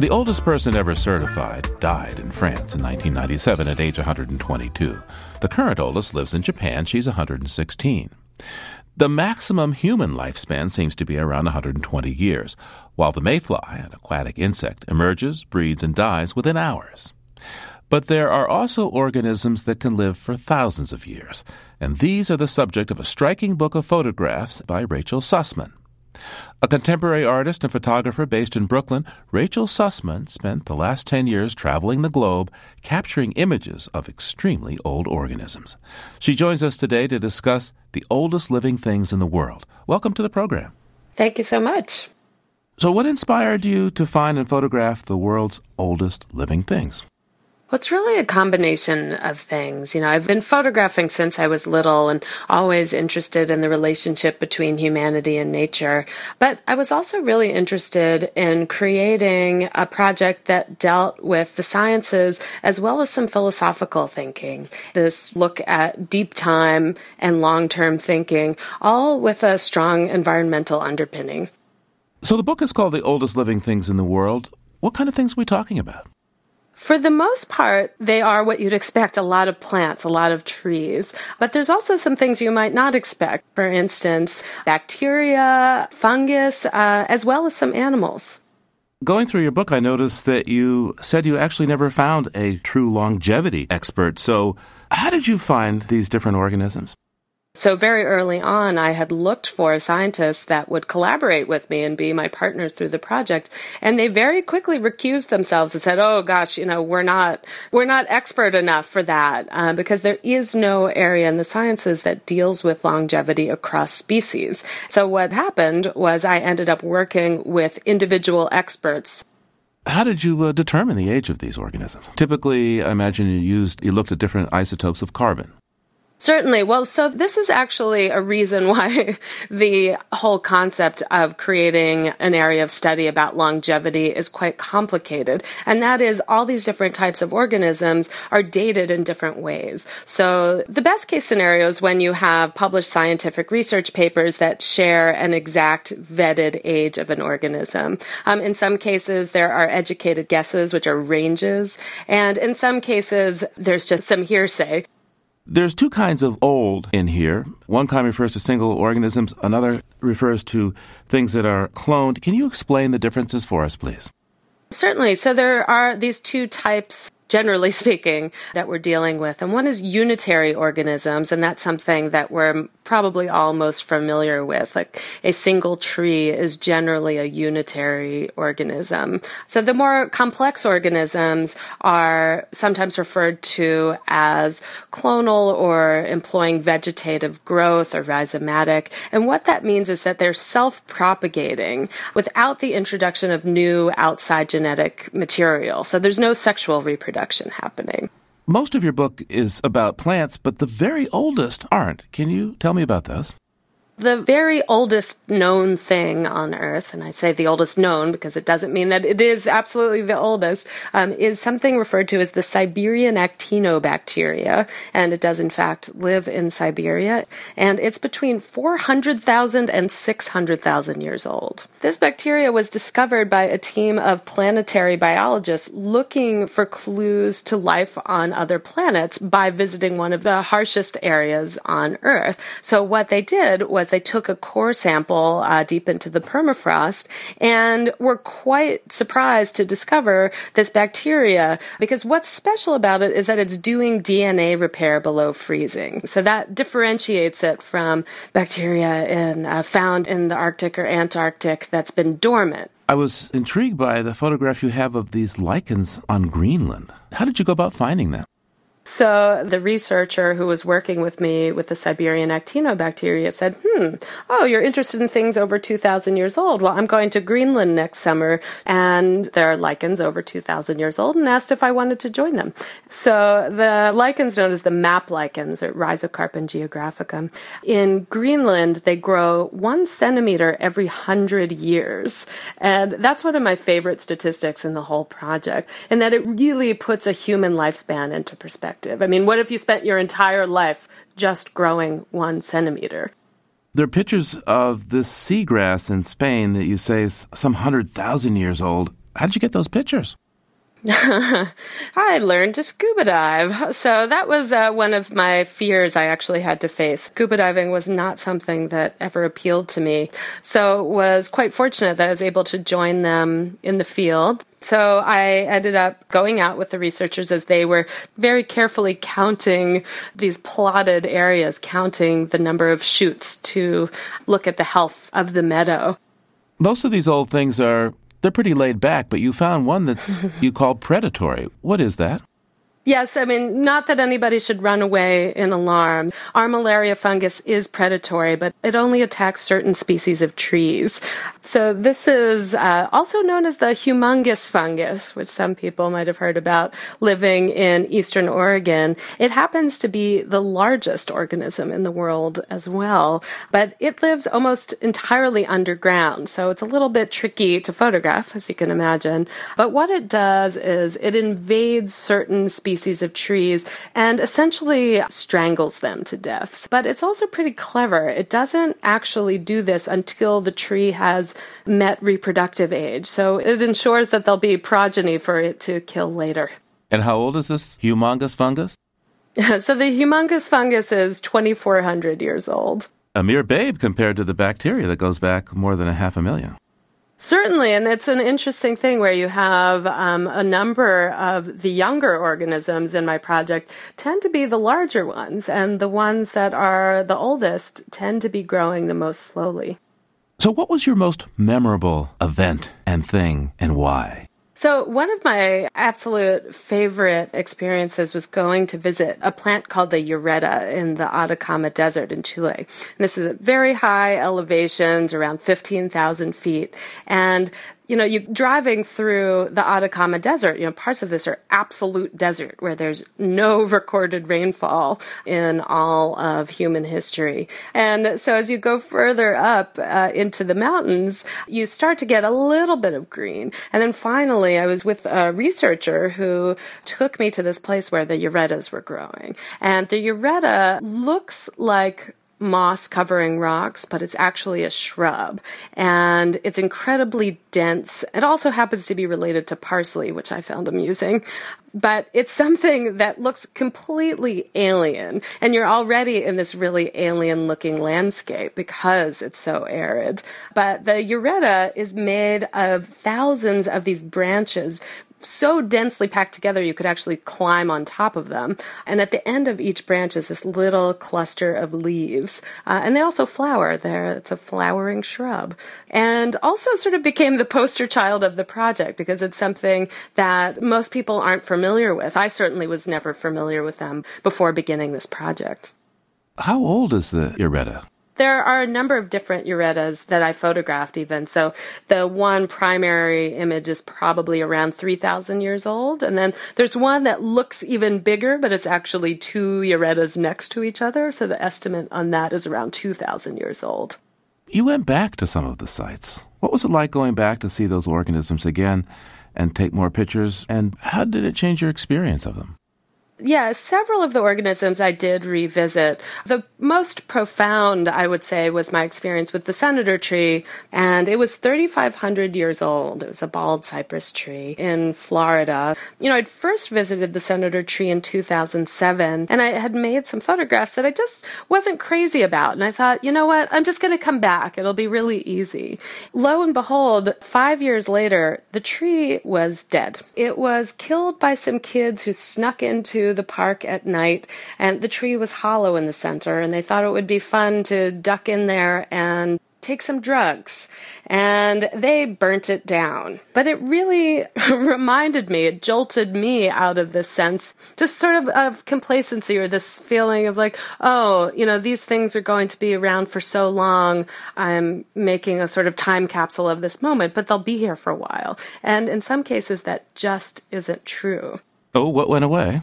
The oldest person ever certified died in France in 1997 at age 122. The current oldest lives in Japan. She's 116. The maximum human lifespan seems to be around 120 years, while the mayfly, an aquatic insect, emerges, breeds, and dies within hours. But there are also organisms that can live for thousands of years, and these are the subject of a striking book of photographs by Rachel Sussman. A contemporary artist and photographer based in Brooklyn, Rachel Sussman spent the last 10 years traveling the globe capturing images of extremely old organisms. She joins us today to discuss the oldest living things in the world. Welcome to the program. Thank you so much. So what inspired you to find and photograph the world's oldest living things? Well, it's really a combination of things. I've been photographing since I was little and always interested in the relationship between humanity and nature. But I was also really interested in creating a project that dealt with the sciences as well as some philosophical thinking. This look at deep time and long-term thinking, all with a strong environmental underpinning. So the book is called The Oldest Living Things in the World. What kind of things are we talking about? For the most part, they are what you'd expect, a lot of plants, a lot of trees. But there's also some things you might not expect. For instance, bacteria, fungus, as well as some animals. Going through your book, I noticed that you said you actually never found a true longevity expert. So how did you find these different organisms? So very early on, I had looked for scientists that would collaborate with me and be my partner through the project. And they very quickly recused themselves and said, oh gosh, we're not expert enough for that, because there is no area in the sciences that deals with longevity across species. So what happened was I ended up working with individual experts. How did you determine the age of these organisms? Typically, I imagine you looked at different isotopes of carbon. Certainly. Well, so this is actually a reason why the whole concept of creating an area of study about longevity is quite complicated. And that is all these different types of organisms are dated in different ways. So the best case scenario is when you have published scientific research papers that share an exact vetted age of an organism. In some cases, there are educated guesses, which are ranges. And in some cases, there's just some hearsay. There's two kinds of old in here. One kind refers to single organisms. Another refers to things that are cloned. Can you explain the differences for us, please? Certainly. So there are these two types, generally speaking, that we're dealing with. And one is unitary organisms, and that's something that we're probably all most familiar with. Like a single tree is generally a unitary organism. So the more complex organisms are sometimes referred to as clonal or employing vegetative growth or rhizomatic. And what that means is that they're self-propagating without the introduction of new outside genetic material. So there's no sexual reproduction happening. Most of your book is about plants, but the very oldest aren't. Can you tell me about this? The very oldest known thing on Earth, and I say the oldest known because it doesn't mean that it is absolutely the oldest, is something referred to as the Siberian actinobacteria, and it does in fact live in Siberia, and it's between 400,000 and 600,000 years old. This bacteria was discovered by a team of planetary biologists looking for clues to life on other planets by visiting one of the harshest areas on Earth. So what they did was they took a core sample deep into the permafrost and were quite surprised to discover this bacteria, because what's special about it is that it's doing DNA repair below freezing. So that differentiates it from bacteria found in the Arctic or Antarctic that's been dormant. I was intrigued by the photograph you have of these lichens on Greenland. How did you go about finding them? So the researcher who was working with me with the Siberian actinobacteria said, oh, you're interested in things over 2,000 years old. Well, I'm going to Greenland next summer, and there are lichens over 2,000 years old, and asked if I wanted to join them. So the lichens known as the map lichens, or Rhizocarpon geographicum, in Greenland, they grow 1 centimeter every 100 years. And that's one of my favorite statistics in the whole project, in that it really puts a human lifespan into perspective. I mean, what if you spent your entire life just growing 1 centimeter? There are pictures of this seagrass in Spain that you say is some 100,000 years old. How did you get those pictures? I learned to scuba dive. So that was one of my fears I actually had to face. Scuba diving was not something that ever appealed to me. So was quite fortunate that I was able to join them in the field. So I ended up going out with the researchers as they were very carefully counting these plotted areas, counting the number of chutes to look at the health of the meadow. Most of these old things they're pretty laid back, but you found one that's you call predatory. What is that? Yes, I mean, not that anybody should run away in alarm. Armillaria fungus is predatory, but it only attacks certain species of trees. So this is also known as the humongous fungus, which some people might have heard about, living in eastern Oregon. It happens to be the largest organism in the world as well, but it lives almost entirely underground, so it's a little bit tricky to photograph, as you can imagine. But what it does is it invades certain species of trees and essentially strangles them to death. But it's also pretty clever. It doesn't actually do this until the tree has met reproductive age. So it ensures that there'll be progeny for it to kill later. And how old is this humongous fungus? So the humongous fungus is 2,400 years old. A mere babe compared to the bacteria that goes back more than 500,000. Certainly, and it's an interesting thing where you have a number of the younger organisms in my project tend to be the larger ones, and the ones that are the oldest tend to be growing the most slowly. So what was your most memorable event and thing, and why? So one of my absolute favorite experiences was going to visit a plant called the Ureta in the Atacama Desert in Chile. And this is at very high elevations, around 15,000 feet. And you're driving through the Atacama Desert. Parts of this are absolute desert where there's no recorded rainfall in all of human history. And so as you go further up into the mountains, you start to get a little bit of green. And then finally, I was with a researcher who took me to this place where the Uretas were growing. And the Ureta looks like moss covering rocks, but it's actually a shrub, and it's incredibly dense. It also happens to be related to parsley, which I found amusing, but it's something that looks completely alien, and you're already in this really alien-looking landscape because it's so arid. But the Ureta is made of thousands of these branches so densely packed together you could actually climb on top of them. And at the end of each branch is this little cluster of leaves. And they also flower there. It's a flowering shrub. And also sort of became the poster child of the project because it's something that most people aren't familiar with. I certainly was never familiar with them before beginning this project. How old is the Ureta? There are a number of different Uretas that I photographed even. So the one primary image is probably around 3,000 years old. And then there's one that looks even bigger, but it's actually two Uretas next to each other. So the estimate on that is around 2,000 years old. You went back to some of the sites. What was it like going back to see those organisms again and take more pictures? And how did it change your experience of them? Yeah, several of the organisms I did revisit. The most profound, I would say, was my experience with the senator tree, and it was 3,500 years old. It was a bald cypress tree in Florida. I'd first visited the senator tree in 2007, and I had made some photographs that I just wasn't crazy about, and I thought, you know what, I'm just going to come back. It'll be really easy. Lo and behold, 5 years later, the tree was dead. It was killed by some kids who snuck into the park at night, and the tree was hollow in the center, and they thought it would be fun to duck in there and take some drugs, and they burnt it down. But it really reminded me, it jolted me out of this sense, just sort of complacency, or this feeling of like, oh, these things are going to be around for so long. I'm making a sort of time capsule of this moment, but they'll be here for a while. And in some cases, that just isn't true. Oh, what went away?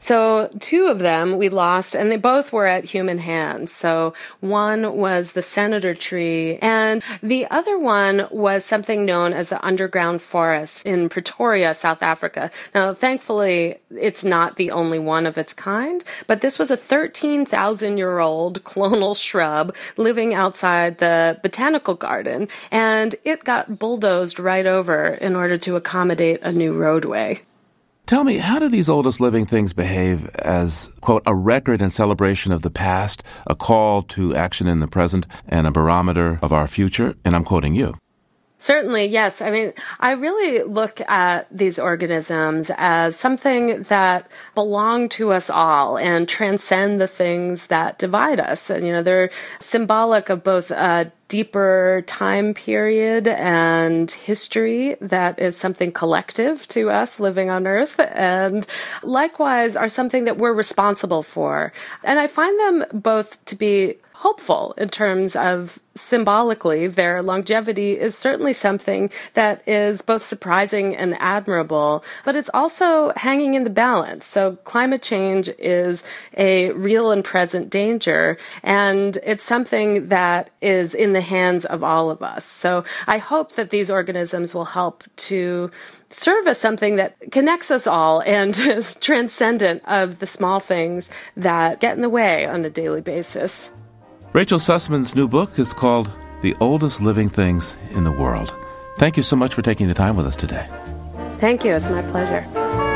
So 2 of them we lost, and they both were at human hands. So one was the senator tree, and the other one was something known as the underground forest in Pretoria, South Africa. Now, thankfully, it's not the only one of its kind, but this was a 13,000-year-old clonal shrub living outside the botanical garden, and it got bulldozed right over in order to accommodate a new roadway. Tell me, how do these oldest living things behave as, quote, a record and celebration of the past, a call to action in the present, and a barometer of our future? And I'm quoting you. Certainly, yes. I mean, I really look at these organisms as something that belong to us all and transcend the things that divide us. And, they're symbolic of both a deeper time period and history that is something collective to us living on Earth, and likewise are something that we're responsible for. And I find them both to be hopeful in terms of symbolically their longevity is certainly something that is both surprising and admirable, but it's also hanging in the balance. So climate change is a real and present danger, and it's something that is in the hands of all of us. So I hope that these organisms will help to serve as something that connects us all and is transcendent of the small things that get in the way on a daily basis. Rachel Sussman's new book is called The Oldest Living Things in the World. Thank you so much for taking the time with us today. Thank you. It's my pleasure.